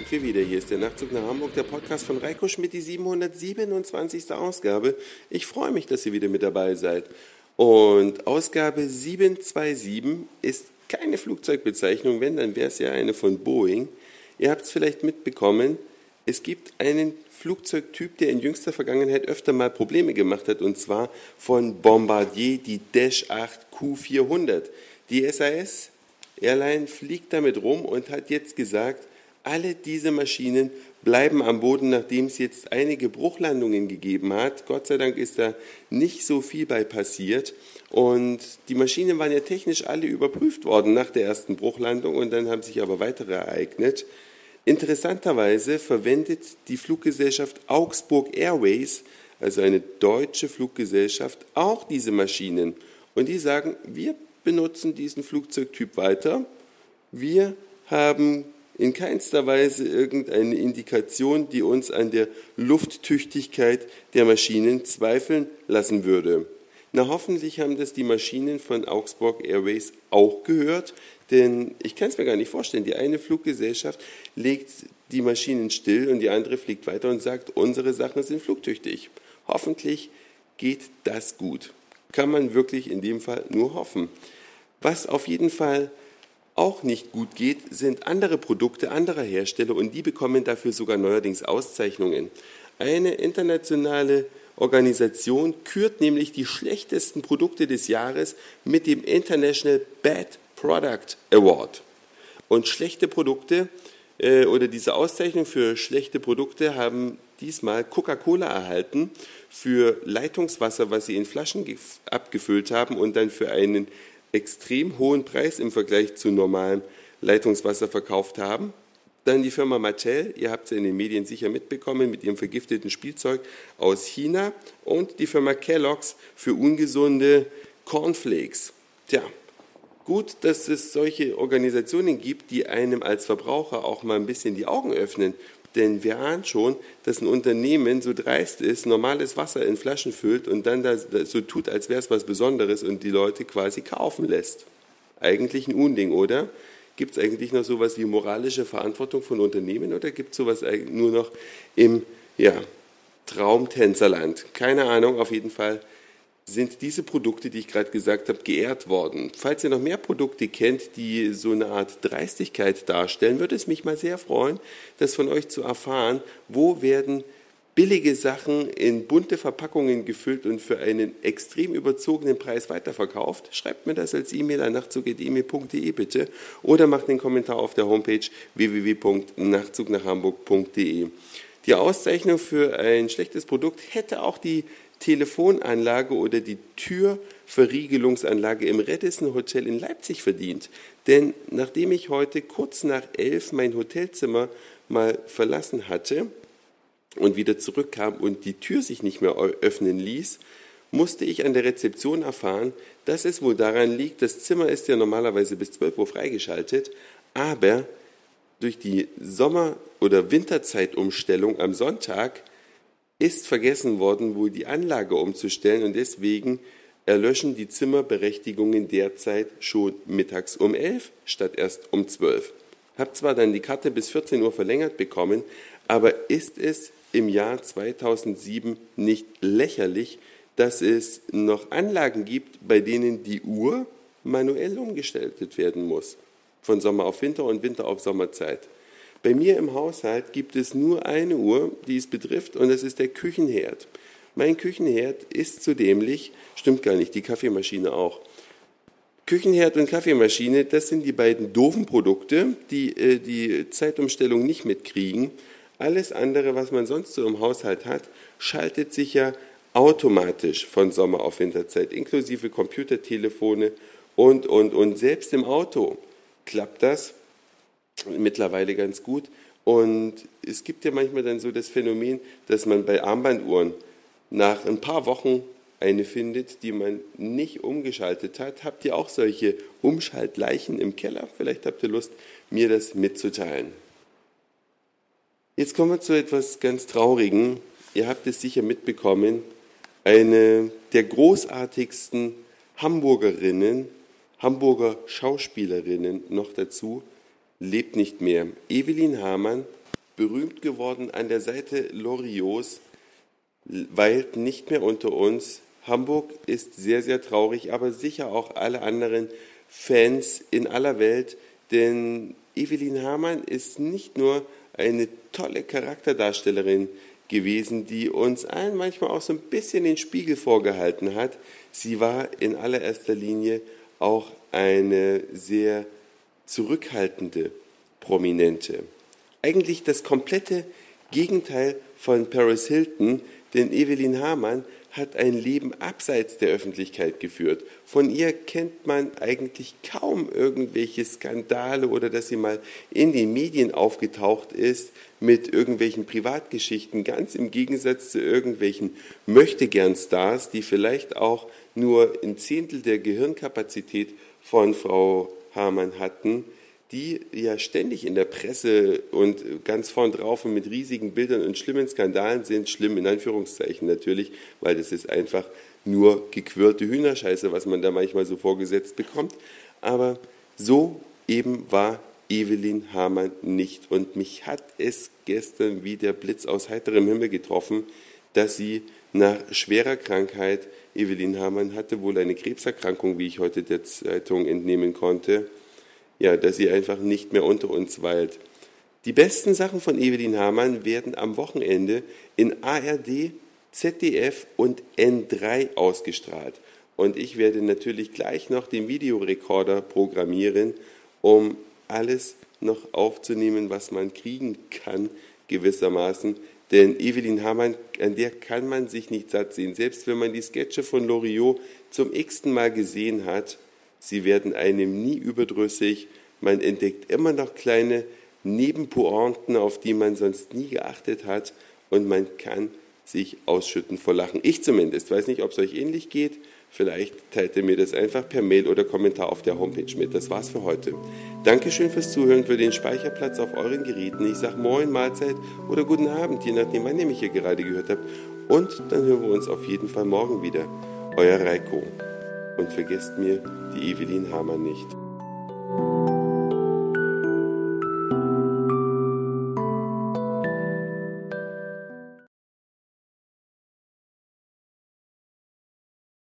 sind wir wieder. Hier ist der Nachtzug nach Hamburg, der Podcast von Reiko Schmidt, die 727. Ausgabe. Ich freue mich, dass ihr wieder mit dabei seid. Und Ausgabe 727 ist keine Flugzeugbezeichnung, wenn, dann wäre es ja eine von Boeing. Ihr habt es vielleicht mitbekommen, es gibt einen Flugzeugtyp, der in jüngster Vergangenheit öfter mal Probleme gemacht hat, und zwar von Bombardier, die Dash 8 Q400. Die SAS Airline fliegt damit rum und hat jetzt gesagt, alle diese Maschinen bleiben am Boden, nachdem es jetzt einige Bruchlandungen gegeben hat. Gott sei Dank ist da nicht so viel bei passiert. Und die Maschinen waren ja technisch alle überprüft worden nach der ersten Bruchlandung, und dann haben sich aber weitere ereignet. Interessanterweise verwendet die Fluggesellschaft Augsburg Airways, also eine deutsche Fluggesellschaft, auch diese Maschinen. Und die sagen, wir benutzen diesen Flugzeugtyp weiter. Wir haben in keinster Weise irgendeine Indikation, die uns an der Lufttüchtigkeit der Maschinen zweifeln lassen würde. Na, hoffentlich haben das die Maschinen von Augsburg Airways auch gehört, denn ich kann es mir gar nicht vorstellen. Die eine Fluggesellschaft legt die Maschinen still und die andere fliegt weiter und sagt, unsere Sachen sind flugtüchtig. Hoffentlich geht das gut. Kann man wirklich in dem Fall nur hoffen. Was auf jeden Fall auch nicht gut geht, sind andere Produkte anderer Hersteller, und die bekommen dafür sogar neuerdings Auszeichnungen. Eine internationale Organisation kürt nämlich die schlechtesten Produkte des Jahres mit dem International Bad Product Award. Und schlechte Produkte oder diese Auszeichnung für schlechte Produkte haben diesmal Coca-Cola erhalten für Leitungswasser, was sie in Flaschen abgefüllt haben und dann für einen extrem hohen Preis im Vergleich zu normalem Leitungswasser verkauft haben. Dann die Firma Mattel, ihr habt es in den Medien sicher mitbekommen, mit ihrem vergifteten Spielzeug aus China, und die Firma Kellogg's für ungesunde Cornflakes. Tja, gut, dass es solche Organisationen gibt, die einem als Verbraucher auch mal ein bisschen die Augen öffnen. Denn wir ahnen schon, dass ein Unternehmen so dreist ist, normales Wasser in Flaschen füllt und dann so tut, als wäre es was Besonderes und die Leute quasi kaufen lässt. Eigentlich ein Unding, oder? Gibt es eigentlich noch sowas wie moralische Verantwortung von Unternehmen, oder gibt es sowas nur noch im Traumtänzerland? Keine Ahnung, auf jeden Fall sind diese Produkte, die ich gerade gesagt habe, geehrt worden. Falls ihr noch mehr Produkte kennt, die so eine Art Dreistigkeit darstellen, würde es mich mal sehr freuen, das von euch zu erfahren. Wo werden billige Sachen in bunte Verpackungen gefüllt und für einen extrem überzogenen Preis weiterverkauft? Schreibt mir das als E-Mail an nachtzug.email.de bitte oder macht einen Kommentar auf der Homepage www.nachzugnachhamburg.de. Die Auszeichnung für ein schlechtes Produkt hätte auch die Telefonanlage oder die Türverriegelungsanlage im Radisson Hotel in Leipzig verdient. Denn nachdem ich heute kurz nach 11 mein Hotelzimmer mal verlassen hatte und wieder zurückkam und die Tür sich nicht mehr öffnen ließ, musste ich an der Rezeption erfahren, dass es wohl daran liegt, das Zimmer ist ja normalerweise bis 12 Uhr freigeschaltet, aber durch die Sommer- oder Winterzeitumstellung am Sonntag ist vergessen worden, wohl die Anlage umzustellen, und deswegen erlöschen die Zimmerberechtigungen derzeit schon mittags um 11 statt erst um 12. Habe zwar dann die Karte bis 14 Uhr verlängert bekommen, aber ist es im Jahr 2007 nicht lächerlich, dass es noch Anlagen gibt, bei denen die Uhr manuell umgestaltet werden muss? Von Sommer auf Winter und Winter auf Sommerzeit. Bei mir im Haushalt gibt es nur eine Uhr, die es betrifft, und das ist der Küchenherd. Mein Küchenherd ist zu dämlich, stimmt gar nicht, die Kaffeemaschine auch. Küchenherd und Kaffeemaschine, das sind die beiden doofen Produkte, die die Zeitumstellung nicht mitkriegen. Alles andere, was man sonst so im Haushalt hat, schaltet sich ja automatisch von Sommer auf Winterzeit, inklusive Computertelefone und. Selbst im Auto klappt das mittlerweile ganz gut. Und es gibt ja manchmal dann so das Phänomen, dass man bei Armbanduhren nach ein paar Wochen eine findet, die man nicht umgeschaltet hat. Habt ihr auch solche Umschaltleichen im Keller? Vielleicht habt ihr Lust, mir das mitzuteilen. Jetzt kommen wir zu etwas ganz Traurigem. Ihr habt es sicher mitbekommen. Eine der großartigsten Hamburger Schauspielerinnen noch dazu, lebt nicht mehr. Evelyn Hamann berühmt geworden an der Seite Loriots, weilt nicht mehr unter uns. Hamburg ist sehr, sehr traurig, aber sicher auch alle anderen Fans in aller Welt, denn Evelyn Hamann ist nicht nur eine tolle Charakterdarstellerin gewesen, die uns allen manchmal auch so ein bisschen den Spiegel vorgehalten hat. Sie war in allererster Linie auch eine sehr zurückhaltende Prominente. Eigentlich das komplette Gegenteil von Paris Hilton, denn Evelyn Hamann hat ein Leben abseits der Öffentlichkeit geführt. Von ihr kennt man eigentlich kaum irgendwelche Skandale oder dass sie mal in den Medien aufgetaucht ist mit irgendwelchen Privatgeschichten, ganz im Gegensatz zu irgendwelchen Möchtegern-Stars, die vielleicht auch nur ein Zehntel der Gehirnkapazität von Frau Hamann hatten, die ja ständig in der Presse und ganz vorn drauf und mit riesigen Bildern und schlimmen Skandalen sind, schlimm in Anführungszeichen natürlich, weil das ist einfach nur gequirlte Hühnerscheiße, was man da manchmal so vorgesetzt bekommt. Aber so eben war Evelyn Hamann nicht. Und mich hat es gestern wie der Blitz aus heiterem Himmel getroffen, dass sie nach schwerer Krankheit, Evelyn Hamann hatte wohl eine Krebserkrankung, wie ich heute der Zeitung entnehmen konnte, ja, dass sie einfach nicht mehr unter uns weilt. Die besten Sachen von Evelyn Hamann werden am Wochenende in ARD, ZDF und N3 ausgestrahlt. Und ich werde natürlich gleich noch den Videorekorder programmieren, um alles noch aufzunehmen, was man kriegen kann, gewissermaßen. Denn Evelyn Hamann, an der kann man sich nicht satt sehen. Selbst wenn man die Sketche von Loriot zum x-ten Mal gesehen hat, sie werden einem nie überdrüssig. Man entdeckt immer noch kleine Nebenpointen, auf die man sonst nie geachtet hat. Und man kann sich ausschütten vor Lachen. Ich zumindest. Weiß nicht, ob es euch ähnlich geht. Vielleicht teilt ihr mir das einfach per Mail oder Kommentar auf der Homepage mit. Das war's für heute. Dankeschön fürs Zuhören, für den Speicherplatz auf euren Geräten. Ich sage Moin, Mahlzeit oder Guten Abend, je nachdem, wann ihr mich hier gerade gehört habt. Und dann hören wir uns auf jeden Fall morgen wieder. Euer Reiko. Und vergesst mir die Evelyn Hamann nicht.